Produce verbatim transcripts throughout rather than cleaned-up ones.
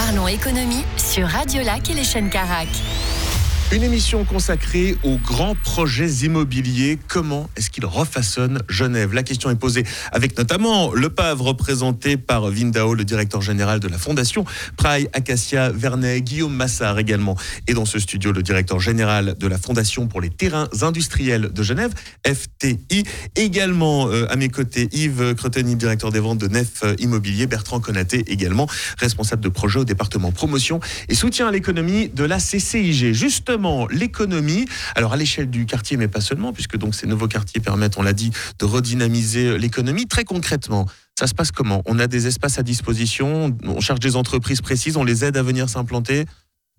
Parlons économie sur Radio Lac et les chaînes Carac. Une émission consacrée aux grands projets immobiliers. Comment est-ce qu'ils refaçonnent Genève ? La question est posée avec notamment le P A V représenté par Vindao, le directeur général de la fondation Praille Acacia Vernet, Guillaume Massard également. Et dans ce studio, le directeur général de la Fondation pour les terrains industriels de Genève, F T I. Également euh, à mes côtés, Yves Creteny, directeur des ventes de Nef Immobilier, Bertrand Konaté également, responsable de projet au département promotion et soutien à l'économie de la C C I G. Justement, l'économie, alors à l'échelle du quartier, mais pas seulement, puisque donc ces nouveaux quartiers permettent, on l'a dit, de redynamiser l'économie. Très concrètement, ça se passe comment ? On a des espaces à disposition, on cherche des entreprises précises, on les aide à venir s'implanter ?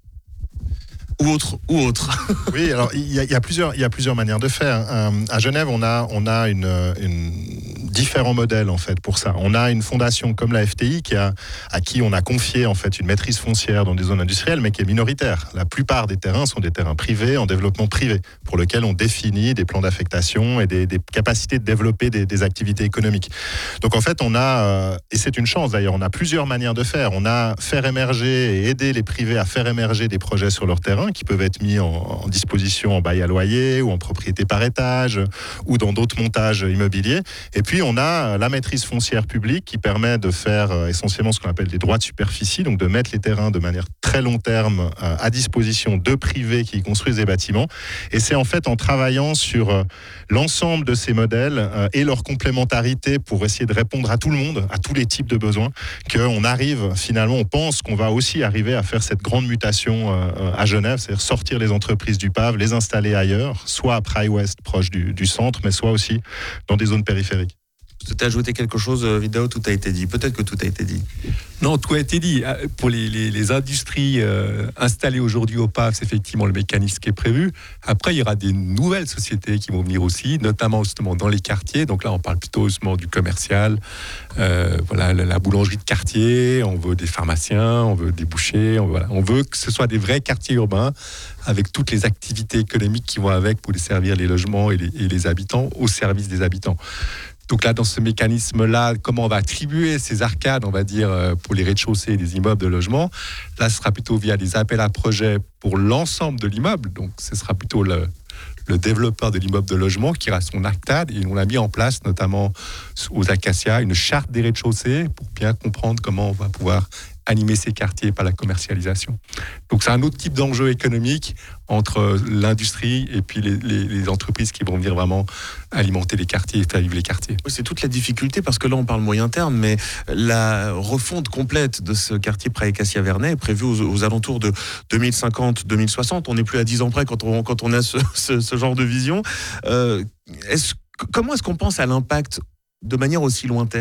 Ou autre, ou autre. Oui, alors il y, y a plusieurs, il y a plusieurs manières de faire. Euh, à Genève, on a, on a une, une différents modèles en fait pour ça. On a une fondation comme la F T I qui a, à qui on a confié en fait une maîtrise foncière dans des zones industrielles, mais qui est minoritaire. La plupart des terrains sont des terrains privés en développement privé, pour lesquels on définit des plans d'affectation et des, des capacités de développer des, des activités économiques. Donc en fait, on a, euh, et c'est une chance d'ailleurs, on a plusieurs manières de faire. On a faire émerger et aider les privés à faire émerger des projets sur leur terrain qui peuvent être mis en, en disposition en bail à loyer ou en propriété par étage ou dans d'autres montages immobiliers. Et puis on a la maîtrise foncière publique qui permet de faire euh, essentiellement ce qu'on appelle des droits de superficie, donc de mettre les terrains de manière très long terme euh, à disposition de privés qui construisent des bâtiments. Et c'est en fait en travaillant sur euh, l'ensemble de ces modèles euh, et leur complémentarité pour essayer de répondre à tout le monde, à tous les types de besoins, qu'on arrive finalement, on pense qu'on va aussi arriver à faire cette grande mutation euh, à Genève, c'est-à-dire sortir les entreprises du P A V, les installer ailleurs, soit à Praille Ouest, proche du, du centre, mais soit aussi dans des zones périphériques. Tu as ajouté quelque chose, Vindao ? Tout a été dit. Peut-être que tout a été dit. Non, tout a été dit. Pour les, les, les industries euh, installées aujourd'hui au P A V, c'est effectivement le mécanisme qui est prévu. Après, il y aura des nouvelles sociétés qui vont venir aussi, notamment justement dans les quartiers. Donc là, on parle plutôt justement du commercial. Euh, voilà, la, la boulangerie de quartier. On veut des pharmaciens, on veut des bouchers. On, voilà. on veut que ce soit des vrais quartiers urbains avec toutes les activités économiques qui vont avec pour desservir les logements et les, et les habitants au service des habitants. Donc là, dans ce mécanisme-là, comment on va attribuer ces arcades, on va dire, pour les rez-de-chaussée des immeubles de logement, là, ce sera plutôt via des appels à projets pour l'ensemble de l'immeuble. Donc, ce sera plutôt le, le développeur de l'immeuble de logement qui aura son arcade. Et on a mis en place, notamment aux Acacias, une charte des rez-de-chaussée pour bien comprendre comment on va pouvoir animer ces quartiers par la commercialisation. Donc c'est un autre type d'enjeu économique entre l'industrie et puis les, les, les entreprises qui vont venir vraiment alimenter les quartiers et faire vivre les quartiers. Oui, c'est toute la difficulté parce que là on parle moyen terme, mais la refonte complète de ce quartier Praille Acacia Vernet est prévue aux, aux alentours de deux mille cinquante deux mille soixante. On n'est plus à dix ans près quand on, quand on a ce, ce, ce genre de vision. Euh, est-ce, comment est-ce qu'on pense à l'impact de manière aussi lointaine ?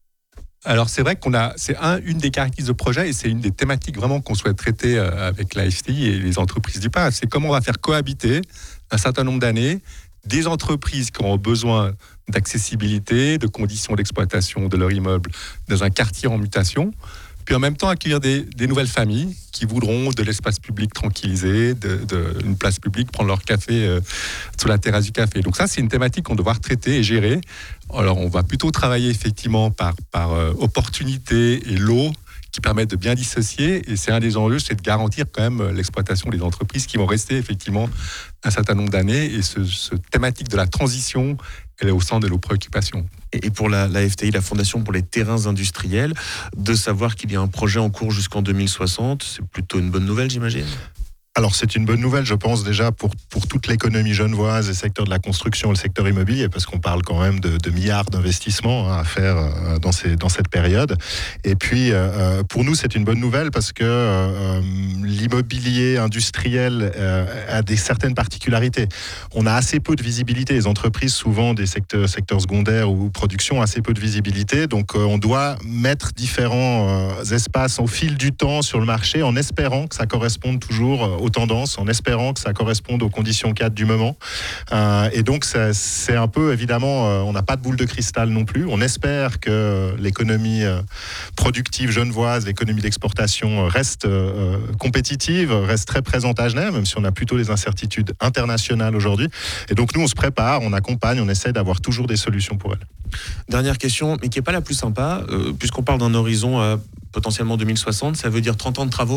Alors c'est vrai qu'on a, c'est un, une des caractéristiques de projet et c'est une des thématiques vraiment qu'on souhaite traiter avec la F T I et les entreprises du P A V. C'est comment on va faire cohabiter un certain nombre d'années des entreprises qui auront besoin d'accessibilité, de conditions d'exploitation de leur immeuble dans un quartier en mutation, puis en même temps accueillir des, des nouvelles familles qui voudront de l'espace public tranquillisé, de, de, une place publique, prendre leur café euh, sous la terrasse du café. Donc ça, c'est une thématique qu'on doit devoir traiter et gérer. Alors, on va plutôt travailler effectivement par, par euh, opportunité et lot qui permettent de bien dissocier. Et c'est un des enjeux, c'est de garantir quand même l'exploitation des entreprises qui vont rester effectivement un certain nombre d'années. Et ce, ce thématique de la transition, elle est au centre de nos préoccupations. Et pour la, la F T I, la Fondation pour les terrains industriels, de savoir qu'il y a un projet en cours jusqu'en deux mille soixante, c'est plutôt une bonne nouvelle, j'imagine ? Alors c'est une bonne nouvelle, je pense, déjà pour, pour toute l'économie genevoise, le secteur de la construction, le secteur immobilier, parce qu'on parle quand même de, de milliards d'investissements hein, à faire euh, dans, ces, dans cette période. Et puis euh, pour nous, c'est une bonne nouvelle parce que euh, l'immobilier industriel euh, a des certaines particularités. On a assez peu de visibilité. Les entreprises, souvent des secteurs, secteurs secondaires ou production, assez peu de visibilité. Donc euh, on doit mettre différents euh, espaces au fil du temps sur le marché en espérant que ça corresponde toujours aux tendances, en espérant que ça corresponde aux conditions cadres du moment. Euh, et donc, ça, c'est un peu, évidemment, euh, on n'a pas de boule de cristal non plus. On espère que l'économie euh, productive genevoise, l'économie d'exportation reste euh, compétitive, reste très présente à Genève, même si on a plutôt des incertitudes internationales aujourd'hui. Et donc, nous, on se prépare, on accompagne, on essaie d'avoir toujours des solutions pour elles. Dernière question, mais qui n'est pas la plus sympa, euh, puisqu'on parle d'un horizon à potentiellement deux mille soixante, ça veut dire trente ans de travaux ?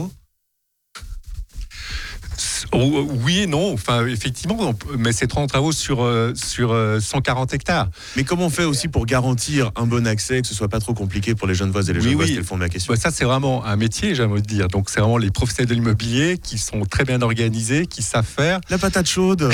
Oui et non, enfin effectivement, mais c'est trente travaux sur, euh, sur euh, cent quarante hectares. Mais comment on fait aussi pour garantir un bon accès, que ce soit pas trop compliqué pour les Genevoises et les oui, Genevoises, oui. c'est le fond de la question. Bah, ça c'est vraiment un métier, j'aimerais dire. Donc c'est vraiment les professionnels de l'immobilier qui sont très bien organisés, qui savent faire. La patate chaude.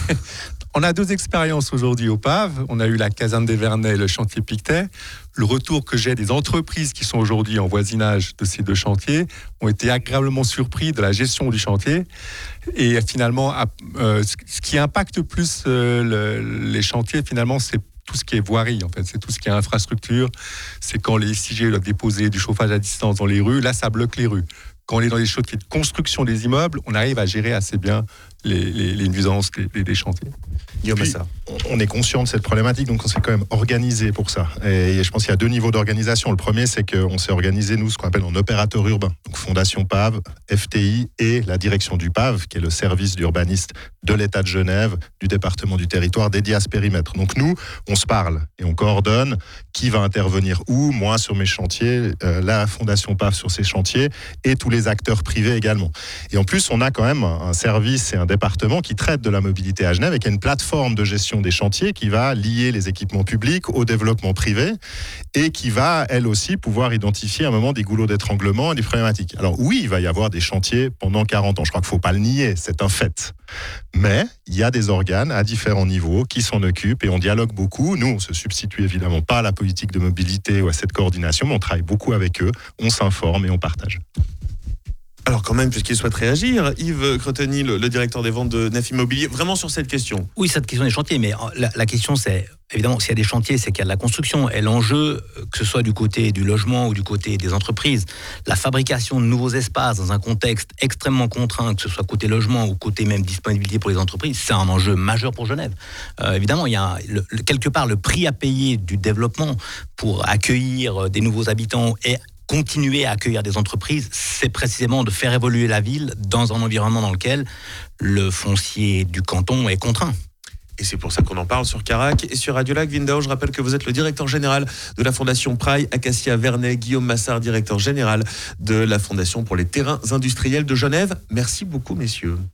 On a deux expériences aujourd'hui au P A V. On a eu la caserne des Vernets et le chantier Pictet. Le retour que j'ai des entreprises qui sont aujourd'hui en voisinage de ces deux chantiers ont été agréablement surpris de la gestion du chantier. Et finalement, euh, ce qui impacte plus euh, le, les chantiers, finalement, c'est tout ce qui est voirie, en fait. C'est tout ce qui est infrastructure. C'est quand les S I G doivent déposer du chauffage à distance dans les rues. Là, ça bloque les rues. Quand on est dans les chantiers de construction des immeubles, on arrive à gérer assez bien les, les, les nuisances des, des chantiers. Guillaume Puis, Massard. on est conscient de cette problématique, donc on s'est quand même organisé pour ça. Et je pense qu'il y a deux niveaux d'organisation. Le premier, c'est qu'on s'est organisé, nous, ce qu'on appelle en opérateur urbain. Donc Fondation P A V, F T I et la direction du P A V, qui est le service d'urbaniste de l'État de Genève, du département du territoire dédié à ce périmètre. Donc nous, on se parle et on coordonne qui va intervenir où, moi sur mes chantiers, euh, la Fondation P A V sur ses chantiers et tous les acteurs privés également. Et en plus, on a quand même un service et un département qui traite de la mobilité à Genève et qui a une plateforme de gestion des chantiers qui va lier les équipements publics au développement privé et qui va, elle aussi, pouvoir identifier à un moment des goulots d'étranglement et des problématiques. Alors oui, il va y avoir des chantiers pendant quarante ans. Je crois qu'il ne faut pas le nier, c'est un fait. Mais il y a des organes à différents niveaux qui s'en occupent et on dialogue beaucoup. Nous, on ne se substitue évidemment pas à la politique de mobilité ou à cette coordination, mais on travaille beaucoup avec eux, on s'informe et on partage. Alors quand même, puisqu'il souhaite réagir, Yves Cretonny, le, le directeur des ventes de Nef Immobilier, vraiment sur cette question. Oui, cette question des chantiers, mais la, la question c'est, évidemment, s'il y a des chantiers, c'est qu'il y a de la construction. Et l'enjeu, que ce soit du côté du logement ou du côté des entreprises, la fabrication de nouveaux espaces dans un contexte extrêmement contraint, que ce soit côté logement ou côté même disponibilité pour les entreprises, c'est un enjeu majeur pour Genève. Euh, évidemment, il y a le, quelque part le prix à payer du développement pour accueillir des nouveaux habitants et continuer à accueillir des entreprises, c'est précisément de faire évoluer la ville dans un environnement dans lequel le foncier du canton est contraint. Et c'est pour ça qu'on en parle sur Carac et sur Radio Lac. Vindao, je rappelle que vous êtes le directeur général de la Fondation Praille Acacia Vernet. Guillaume Massard, directeur général de la Fondation pour les terrains industriels de Genève. Merci beaucoup, messieurs.